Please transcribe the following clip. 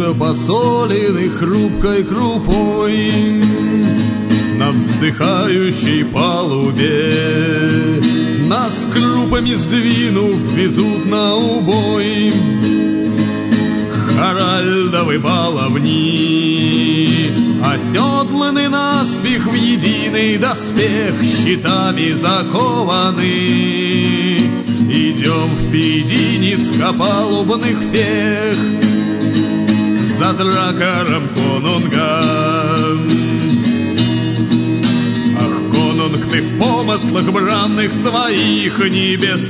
густо посоленный хрупкой крупой, на вздыхающей палубе нас крупами сдвинув везут на убой. Харальдовы баловни оседланы наспех в единый доспех, щитами закованы. Идем впереди низкопалубных всех за дракаром конунга. Ах, конунг, ты в помыслах бранных своих небес